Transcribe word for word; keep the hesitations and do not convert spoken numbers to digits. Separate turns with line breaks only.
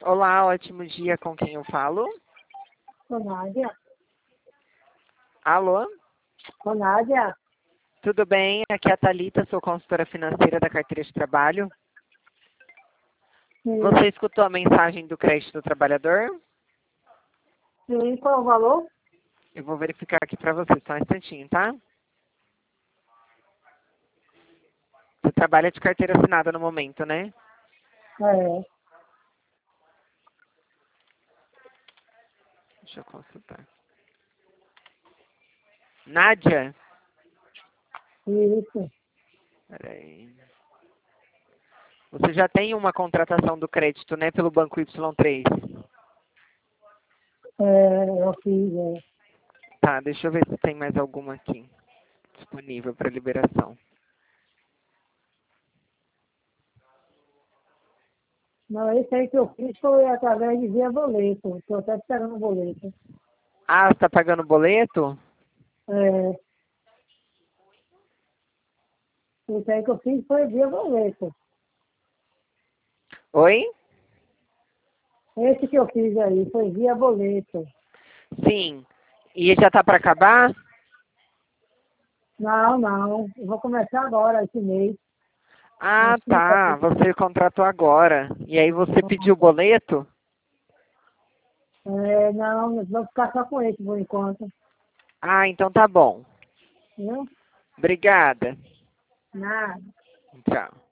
Olá, ótimo dia, com quem eu falo?
Ô, Nádia.
Alô?
Ô, Nádia.
Tudo bem? Aqui é a Thalita, sou consultora financeira da carteira de trabalho.
Sim.
Você escutou a mensagem do crédito do trabalhador?
Sim, qual é o valor?
Eu vou verificar aqui para você, só um instantinho, tá? Você trabalha de carteira assinada no momento, né?
É.
Deixa eu consultar. Nádia?
Isso.
Peraí. Você já tem uma contratação do crédito, né, pelo Banco Y três?
É, eu fiz, é.
Tá, deixa eu ver se tem mais alguma aqui disponível para liberação.
Não, esse aí que eu fiz foi através de via boleto. Estou até esperando o boleto.
Ah, você está pagando boleto?
É. Esse aí que eu fiz foi via boleto.
Oi?
Esse que eu fiz aí foi via boleto.
Sim. E já está para acabar?
Não, não. Eu vou começar agora, esse mês.
Ah,
Uns cinco
tá.
aqui.
Você contratou agora. E aí você pediu boleto?
É, não, vou ficar só com esse por enquanto.
Ah, então tá bom.
Viu?
Obrigada.
Nada.
Tchau.